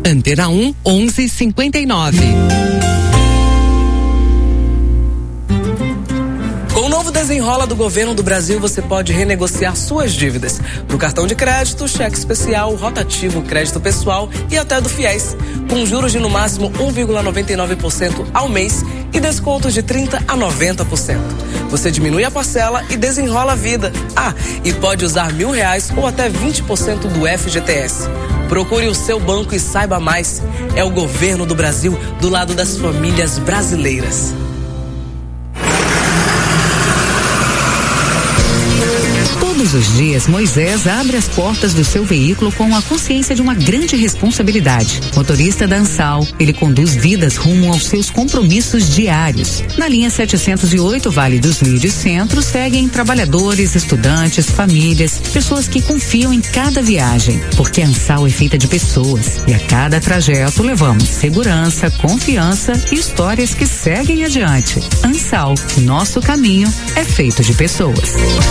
Antena 1, 1159. Com o novo Desenrola do Governo do Brasil, você pode renegociar suas dívidas pro cartão de crédito, cheque especial, rotativo, crédito pessoal e até do FIES, com juros de no máximo 1,99% ao mês e descontos de 30% a 90%. Você diminui a parcela e desenrola a vida. E pode usar R$1.000 ou até 20% do FGTS. Procure o seu banco e saiba mais. É o Governo do Brasil do lado das famílias brasileiras. Todos os dias, Moisés abre as portas do seu veículo com a consciência de uma grande responsabilidade. Motorista da Ansal, ele conduz vidas rumo aos seus compromissos diários. Na linha 708 Vale dos Lírios Centro, seguem trabalhadores, estudantes, famílias, pessoas que confiam em cada viagem. Porque a Ansal é feita de pessoas e a cada trajeto levamos segurança, confiança e histórias que seguem adiante. Ansal, nosso caminho é feito de pessoas.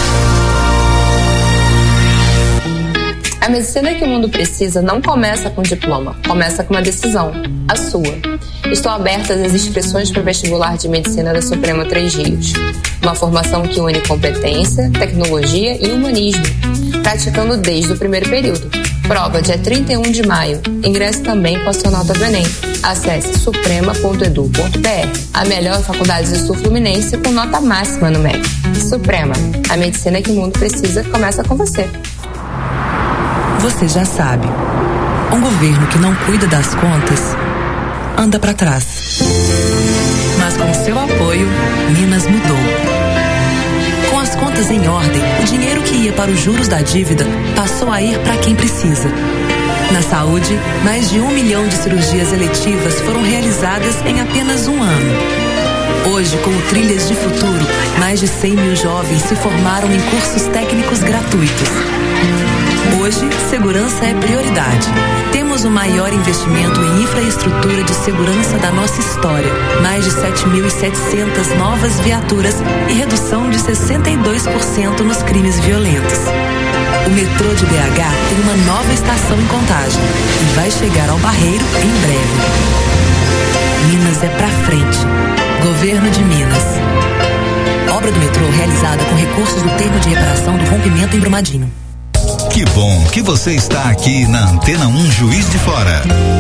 A medicina que o mundo precisa não começa com diploma, começa com uma decisão, a sua. Estão abertas as inscrições para o vestibular de medicina da Suprema Três Rios. Uma formação que une competência, tecnologia e humanismo, praticando desde o primeiro período. Prova dia 31 de maio. Ingresso também com a sua nota do Enem. Acesse suprema.edu.br. A melhor faculdade do Sul Fluminense com nota máxima no MEC. Suprema, a medicina que o mundo precisa começa com você. Você já sabe, um governo que não cuida das contas anda para trás. Mas com seu apoio, Minas mudou. Com as contas em ordem, o dinheiro que ia para os juros da dívida passou a ir para quem precisa. Na saúde, mais de 1 milhão de cirurgias eletivas foram realizadas em apenas um ano. Hoje, com o Trilhas de Futuro, mais de 100 mil jovens se formaram em cursos técnicos gratuitos. Hoje, segurança é prioridade. Temos o maior investimento em infraestrutura de segurança da nossa história. Mais de 7.700 novas viaturas e redução de 62% nos crimes violentos. O metrô de BH tem uma nova estação em Contagem e vai chegar ao Barreiro em breve. Minas é pra frente. Governo de Minas. Obra do metrô realizada com recursos do termo de reparação do rompimento em Brumadinho. Que bom que você está aqui na Antena 1 Juiz de Fora.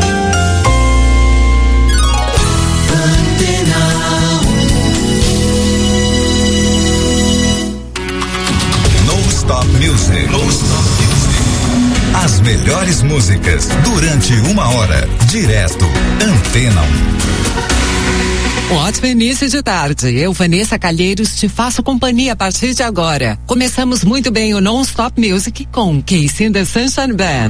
No Stop Music. No Stop Music. As melhores músicas durante 1 hora, direto Antena 1. Um ótimo início de tarde. Eu, Vanessa Calheiros, te faço companhia a partir de agora. Começamos muito bem o Non-Stop Music com Casey and the Sunshine Band.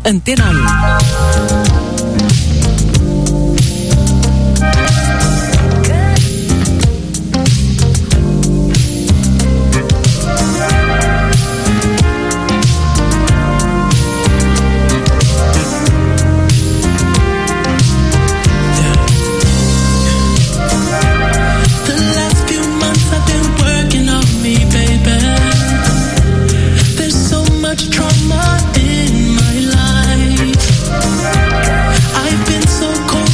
Antena 1. Trauma in my life. I've been so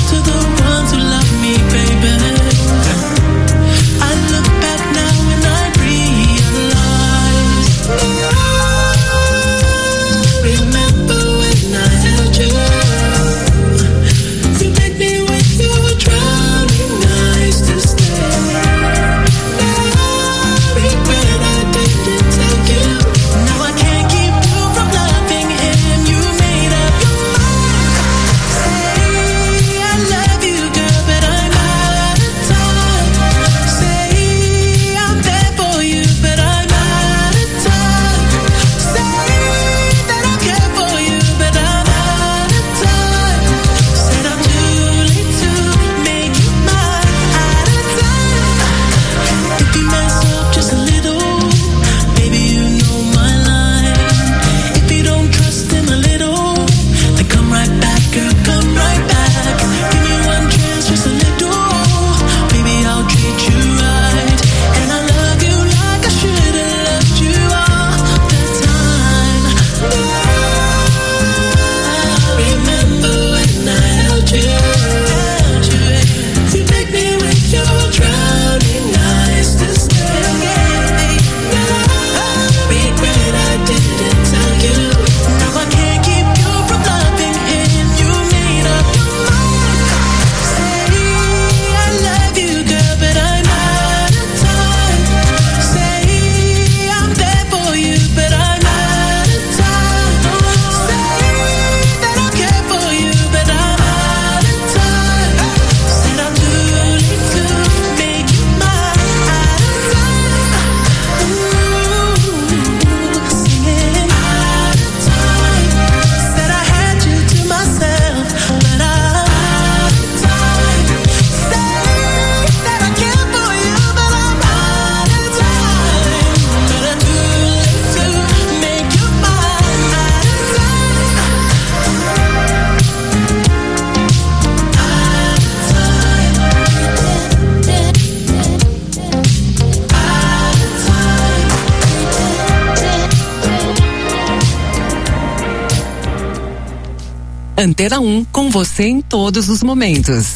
Antena 1, com você em todos os momentos.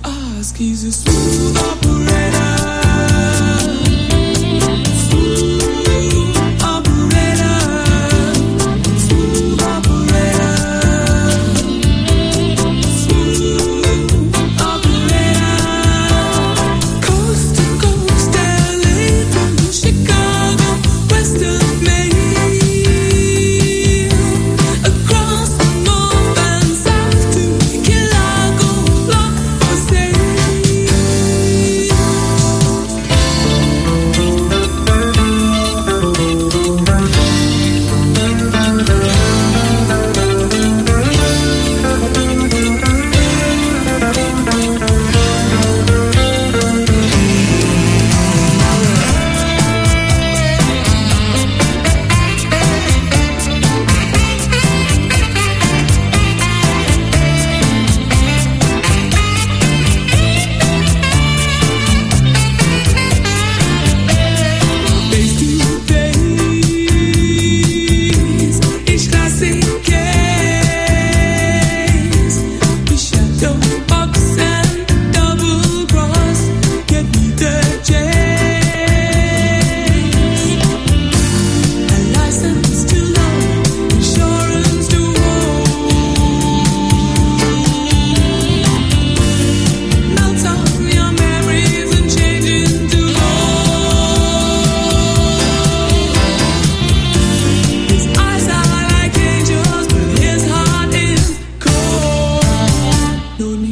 He's a smooth operator. Smooth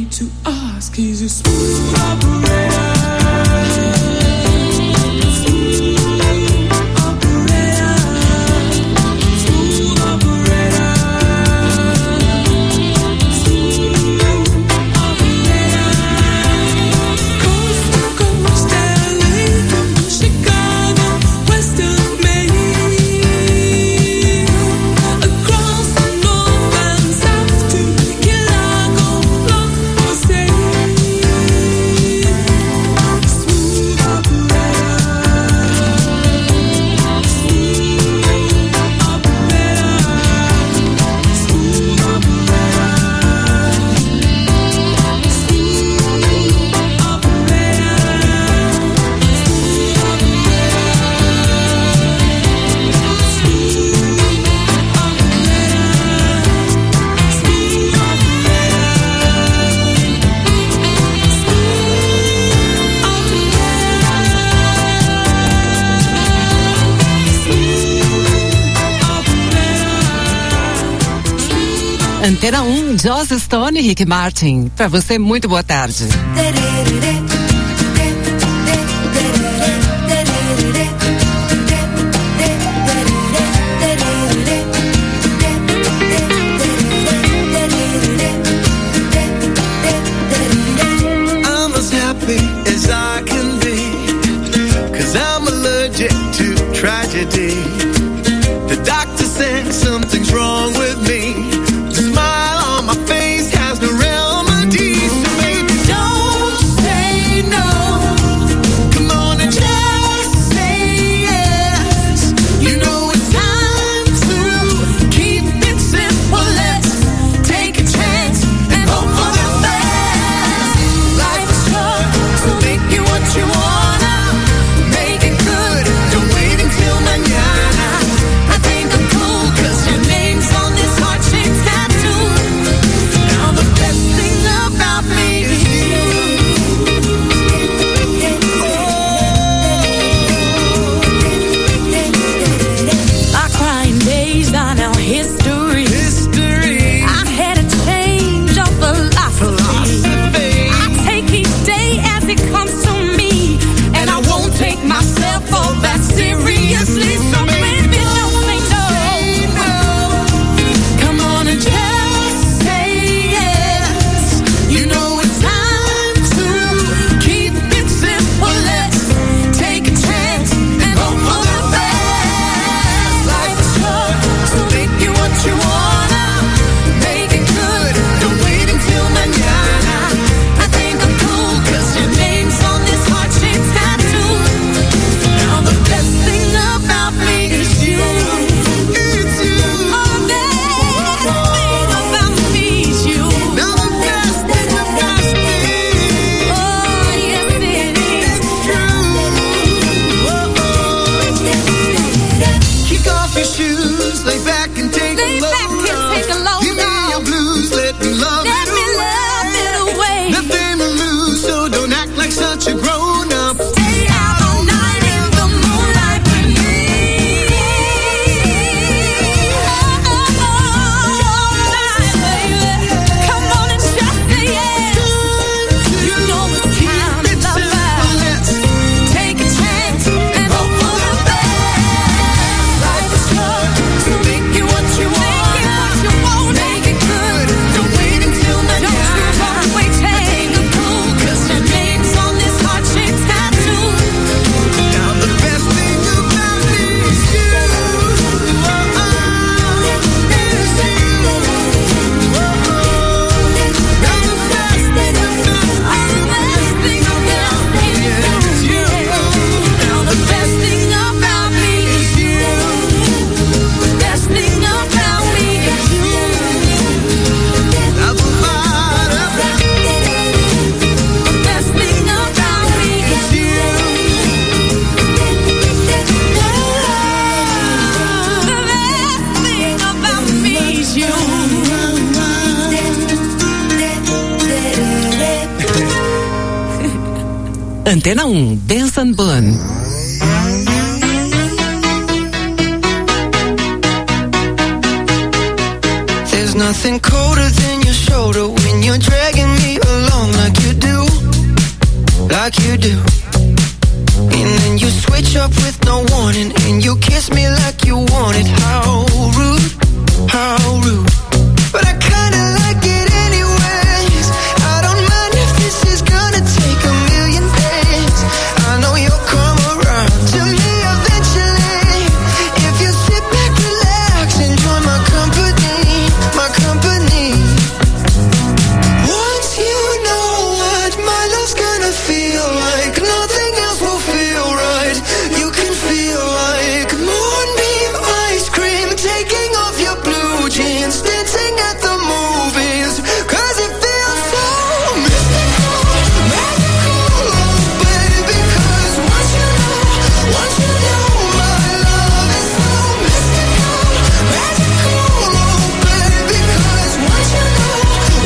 need to ask, he's a smooth operator. Antena 1, Joss Stone e Rick Martin. Pra você, muito boa tarde. I'm as happy as I can be, 'cause I'm allergic to tragedy. The doctor said something's wrong with me. Antena 1, Benson Boone. There's nothing colder than your shoulder when you're dragging me along. like you do. And then you switch up with no warning, and you kiss me like you want it. How rude, how rude. But I kinda like it anyways. I don't mind if this is gonna take a million days. I know you'll come around to me eventually. If you sit back, relax, enjoy my company, my company. Once you know what my love's gonna feel like, nothing else will feel right. You can feel like moonbeam ice cream, taking off your blue jeans, dancing at the movies, 'cause it feels so mystical, magical, oh baby. 'Cause once you know my love is so mystical, magical, oh baby. 'Cause once you know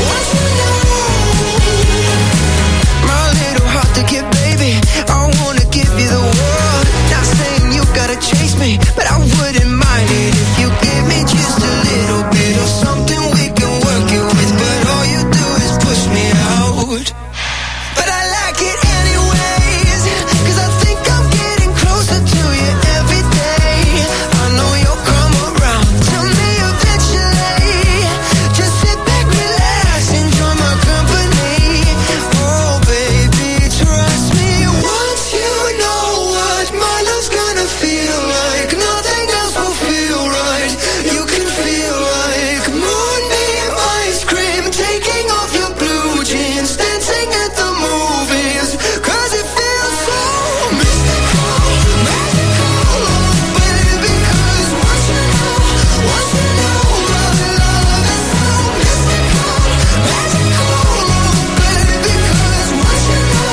my little heart to give, baby, I wanna give you the world. Not saying you gotta chase me, but I wouldn't mind it if you give me just a little bit of something we can work it with. But all you do is push me out. But I like it anyways, 'cause I think I'm getting closer to you every day. I know you'll come around to me eventually. Just sit back, relax, enjoy my company. Oh baby, trust me. Once you know what my love's gonna feel like, nothing else will feel right. You can feel like moonbeam ice cream, taking off your blue jeans, dancing at the movies, 'cause it feels so mystical, magical, oh baby. 'Cause once you know my love is so mystical, magical, oh baby. 'Cause once you know.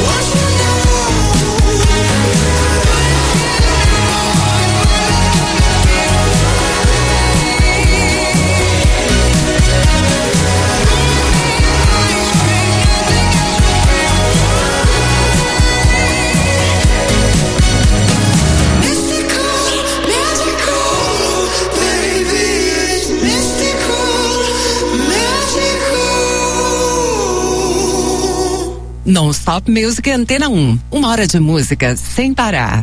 Non-Stop Music Antena 1. Uma hora de música sem parar.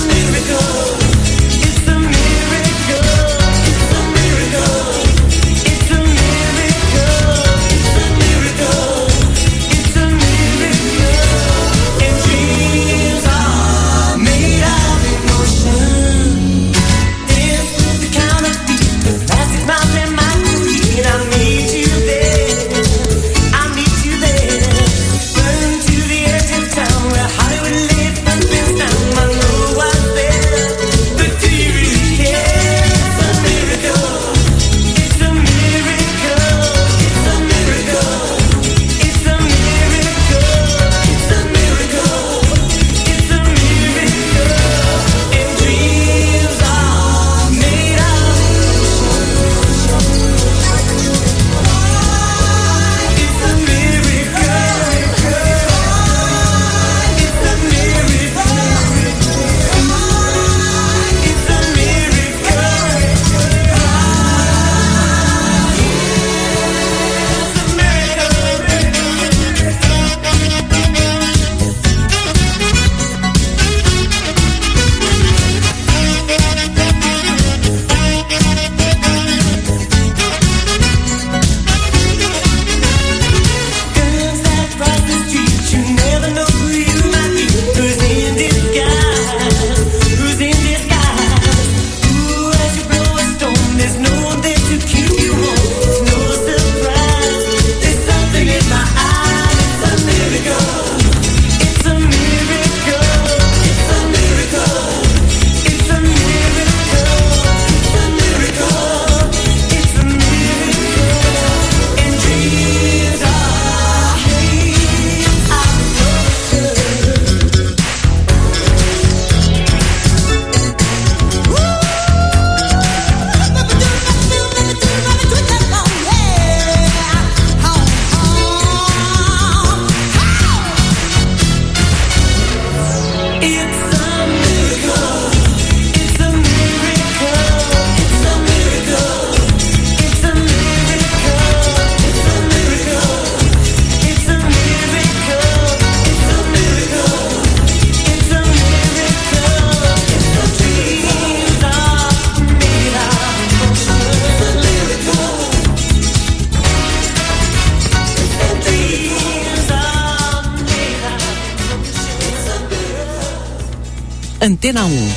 It's Antena 1.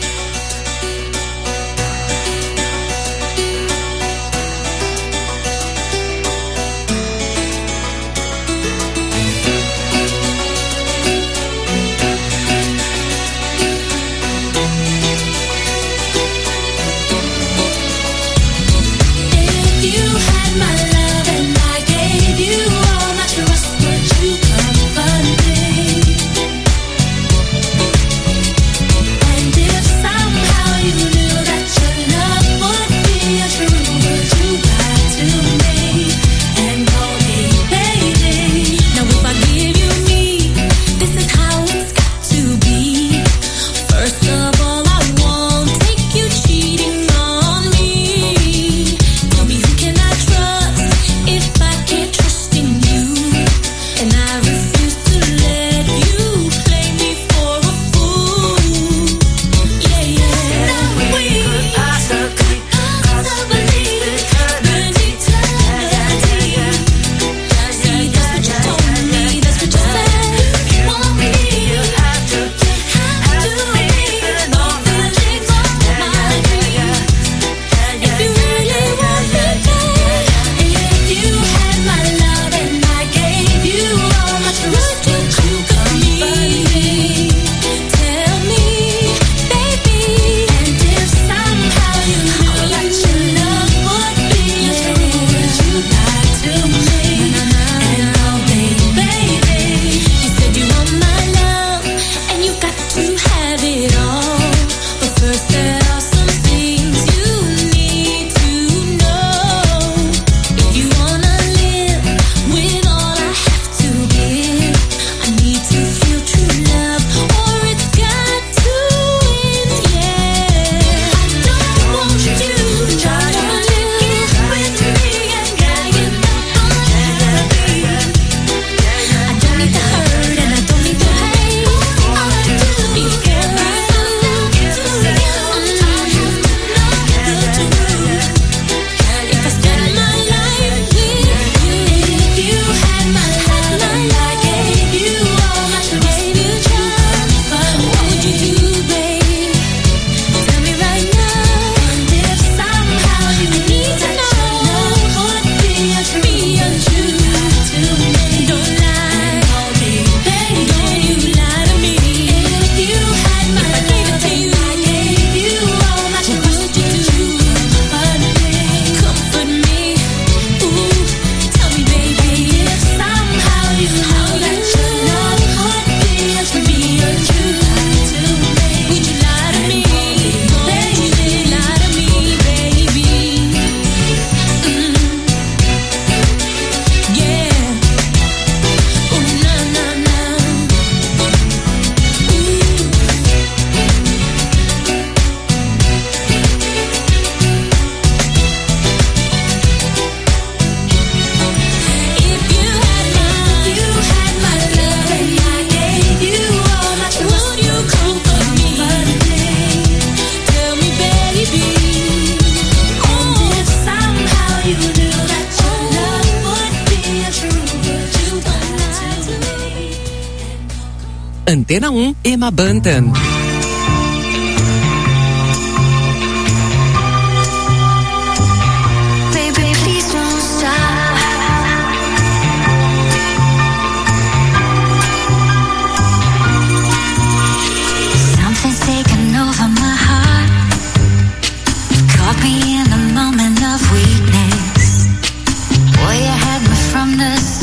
Antena 1, Emma Bunton.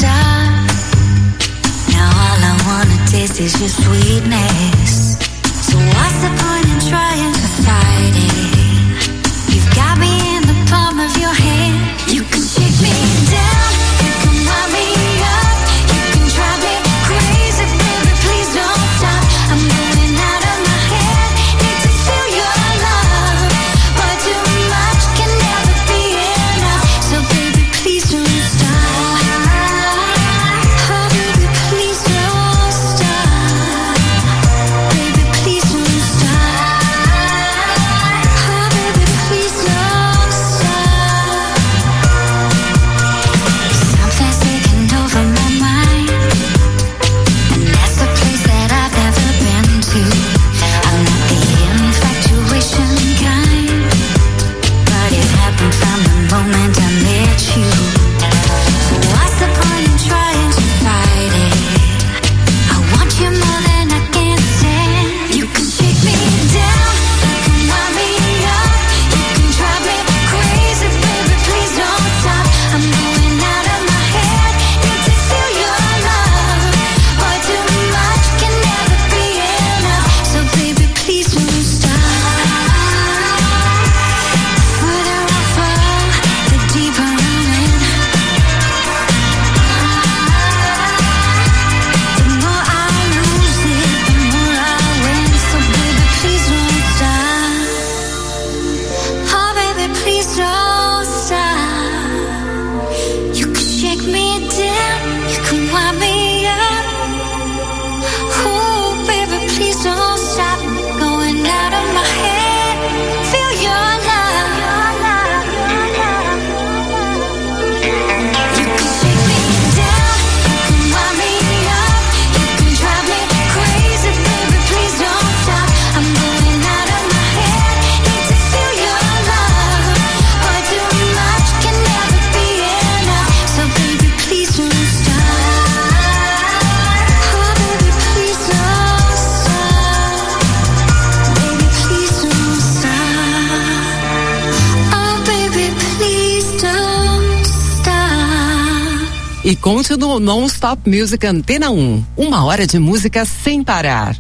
Is your sweetness. e conte no Non-Stop Music Antena 1. 1 hora de música sem parar.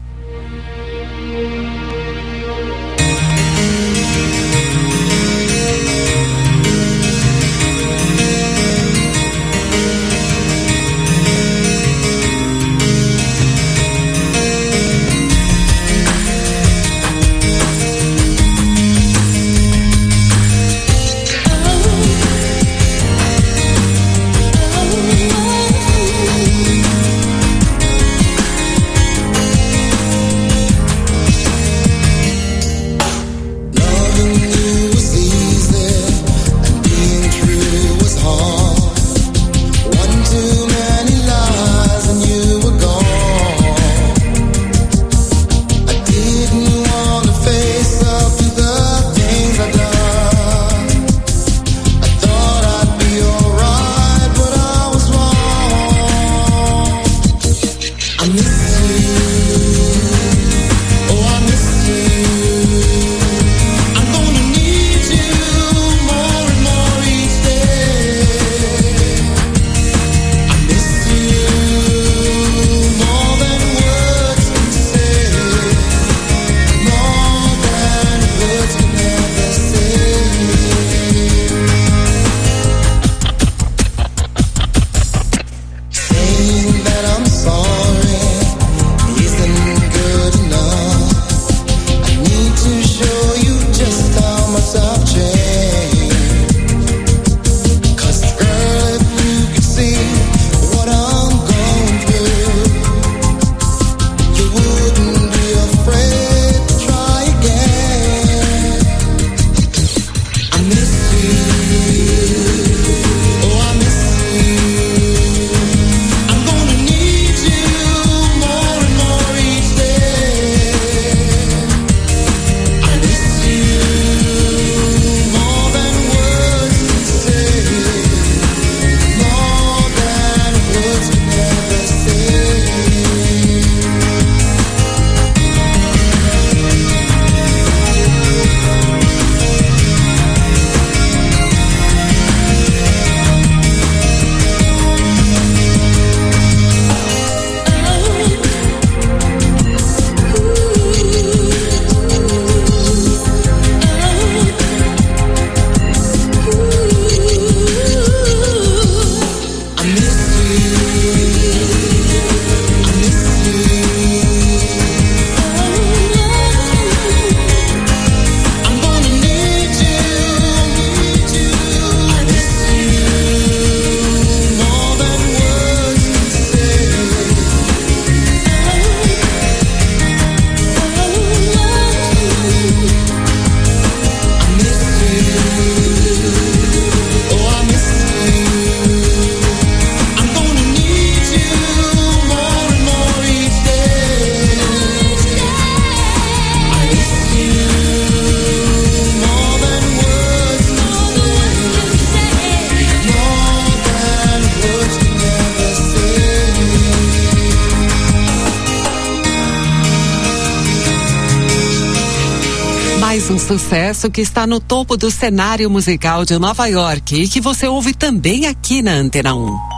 Um sucesso que está no topo do cenário musical de Nova York e que você ouve também aqui na Antena 1.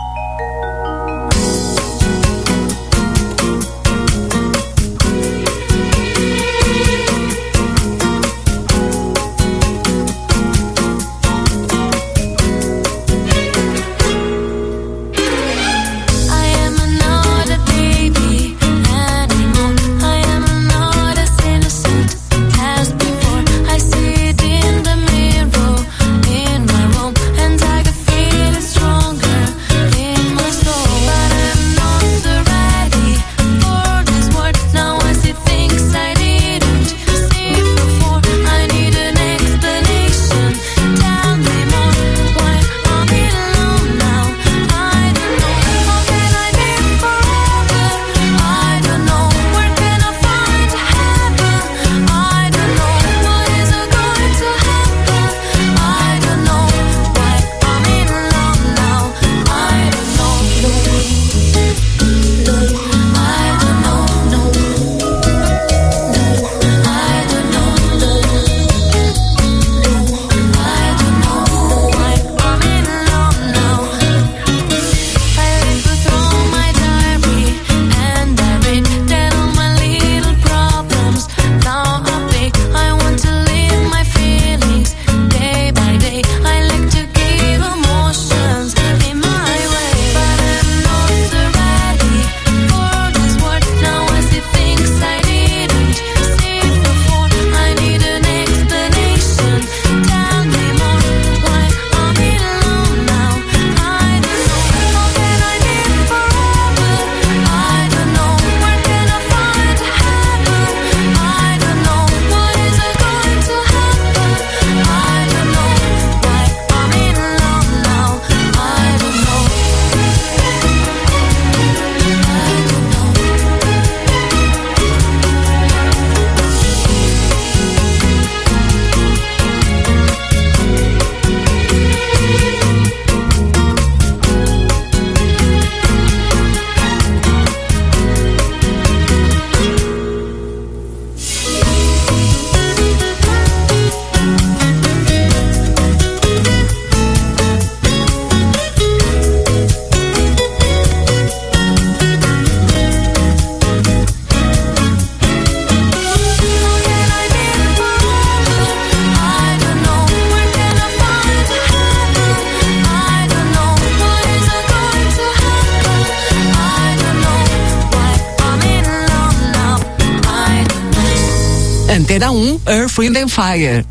Stronger Antena 1, Earth, Wind and Fire.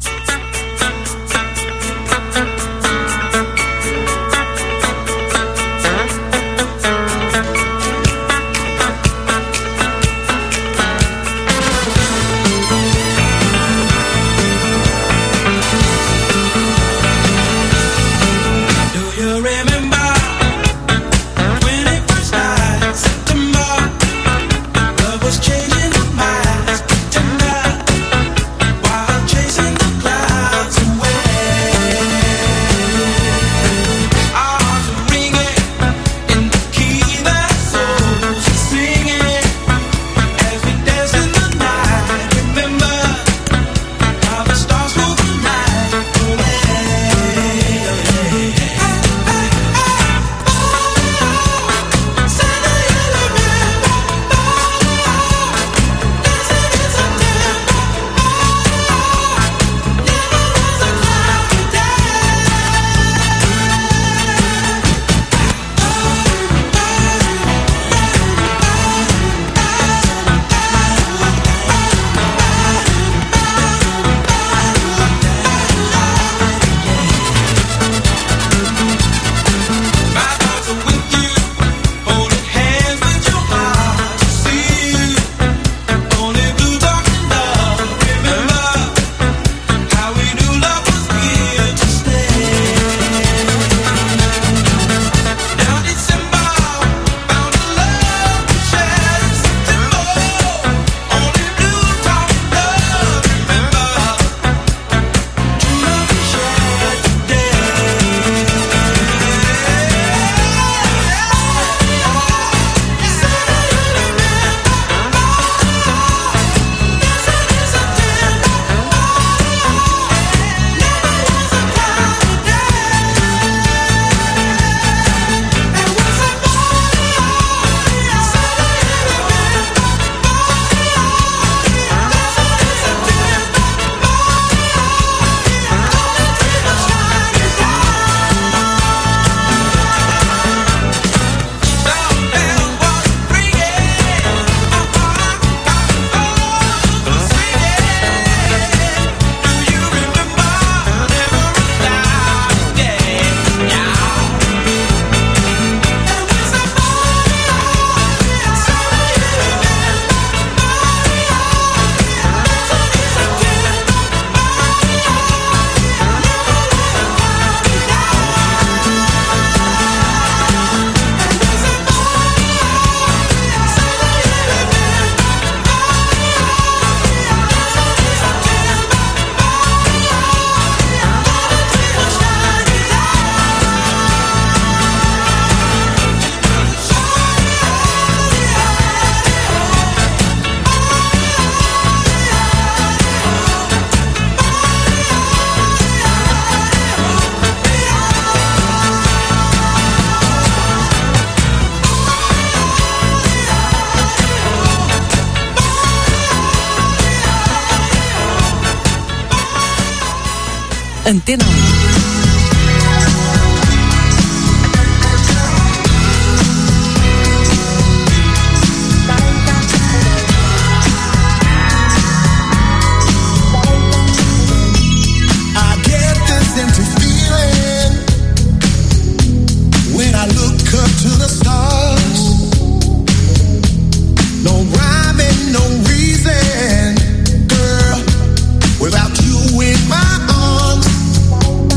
Antena 1. Without you in my arms,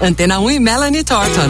Antena 1 e Melanie Thornton.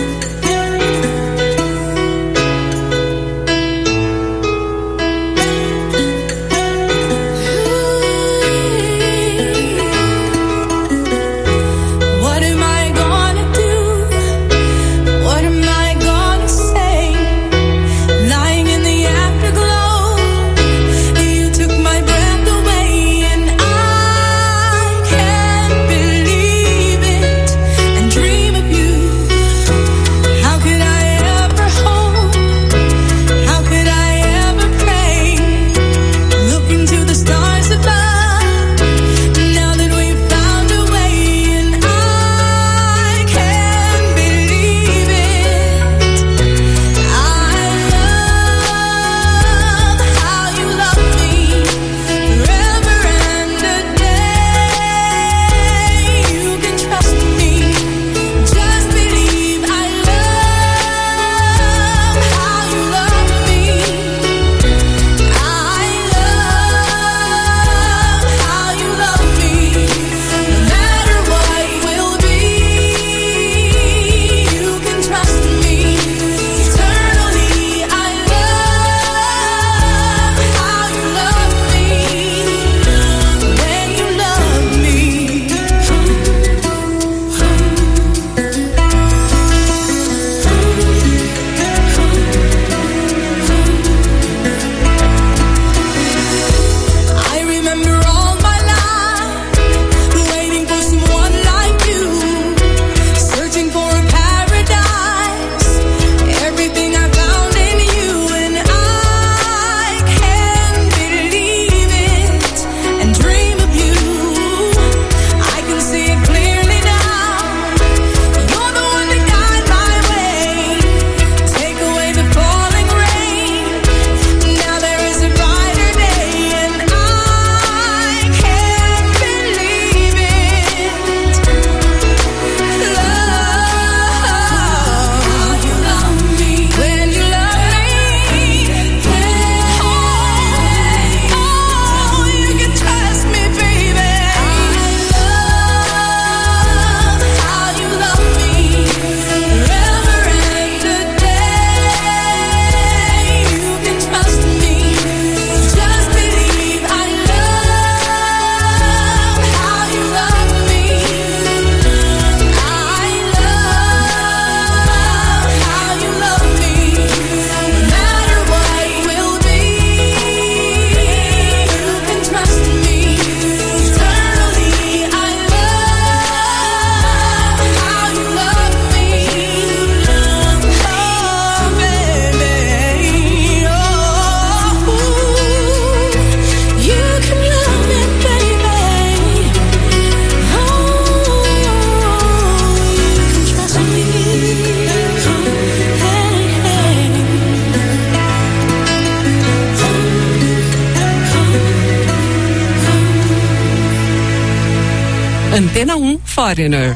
Antena 1 Foreigner.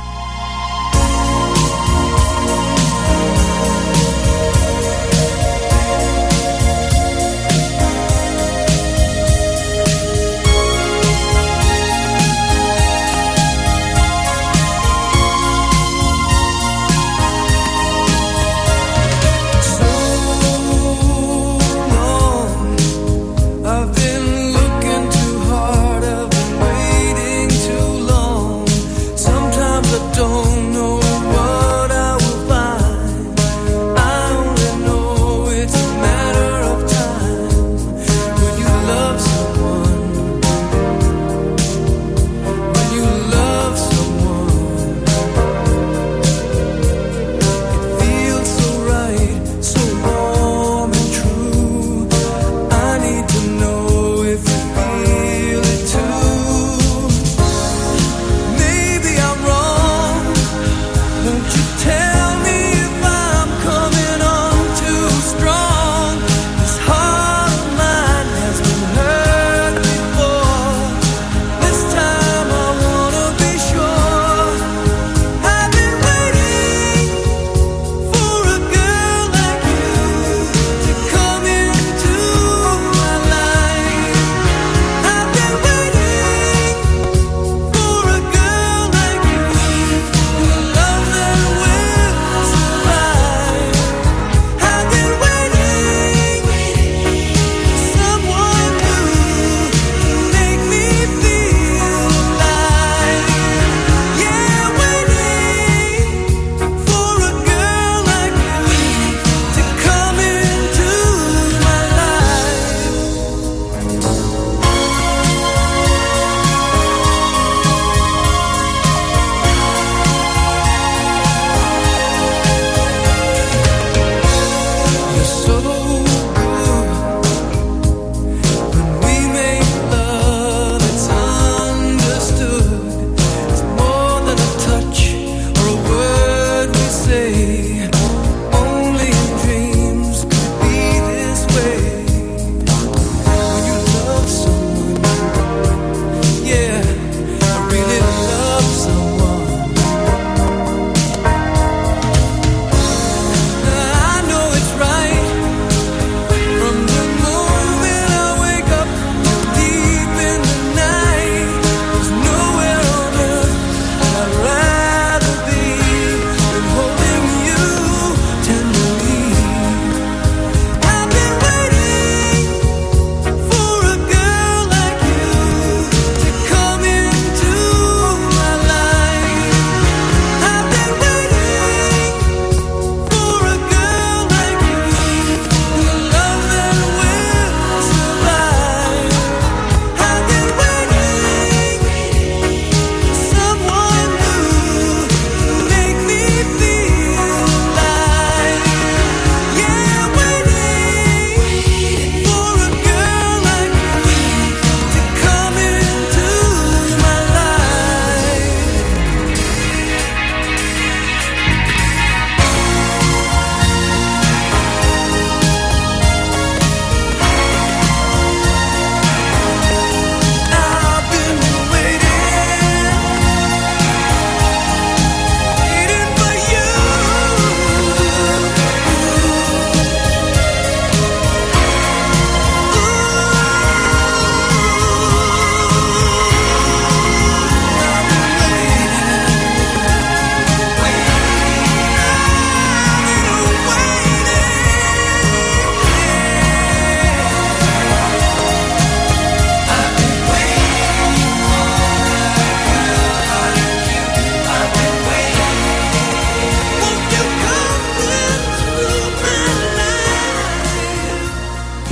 Sometimes I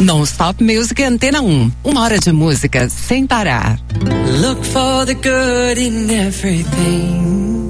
Non-Stop Music Antena 1. 1 hora de música sem parar. Look for the good in everything.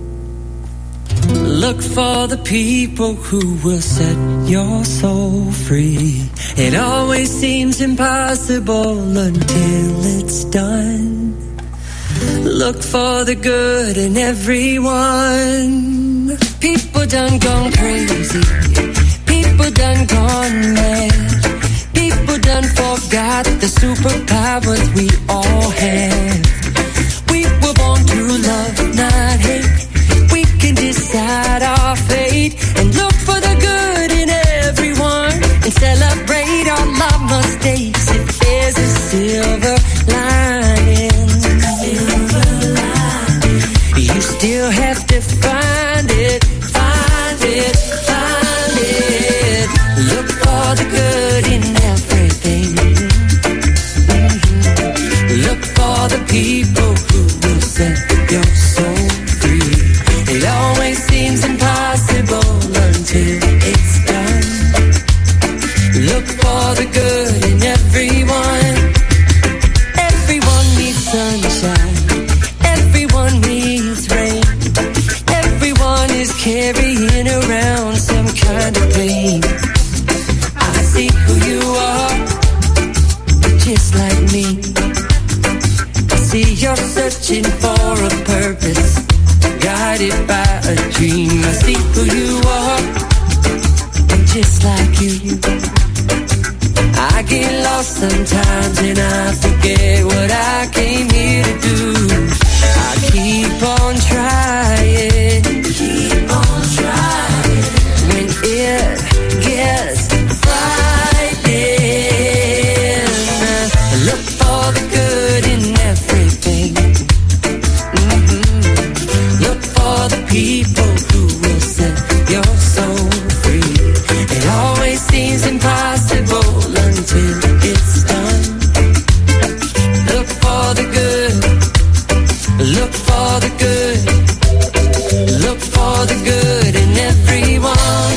Look for the people who will set your soul free. It always seems impossible until it's done. Look for the good in everyone. People done gone crazy. People done gone mad. People done forgot the superpowers we all have. We were born to love, not hate. We can decide our fate and look for the good in everyone and celebrate all our mistakes if there's a silver lining. You still have to find it, find it, find it. Look for the good in everything. Look for the people who will set your soul free. It always seems impossible until it's done. Look for the good in everyone. Everyone needs sunshine. Everyone needs rain. Everyone is carrying around some kind of pain. I see who you are, just like me. I see you're searching for a purpose, guided by a dream. I see who you are, and just like you, I get lost sometimes and I forget what I came here to do. I keep on trying, when it gets frightening. Look for the good in everything. Look for the people who will set your soul free. It always seems impossible until it's done. Look for the good. Look for the good. Look for the good in everyone.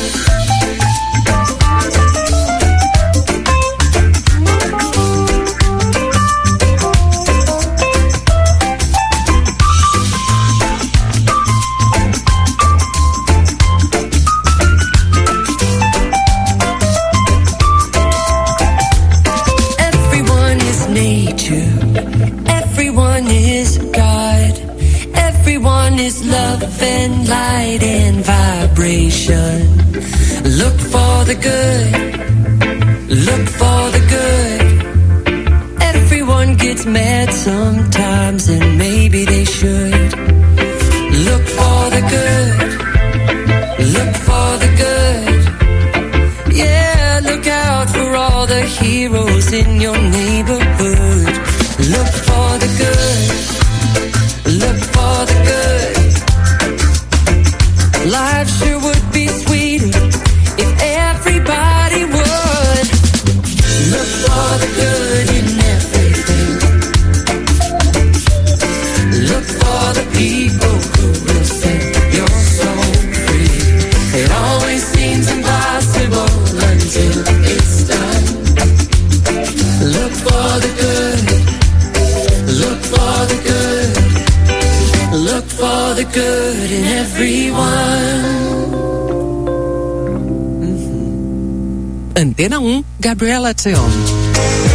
Everyone is nature. Everyone is God. Everyone is love and light and vibration. Look for the good. Look for the good. Everyone gets mad sometimes and maybe they should. Look for the good. Look for the good. Yeah, look out for all the heroes in your neighborhood. Look for the good. Look for the good. Life sure would be sweeter if everybody would. Look for the good in everything. Look for the people who will set your soul free. It always seems impossible until it's done. Look for the good. Look for the good. Look for the good in everyone. Antena 1, Gabriela Teon.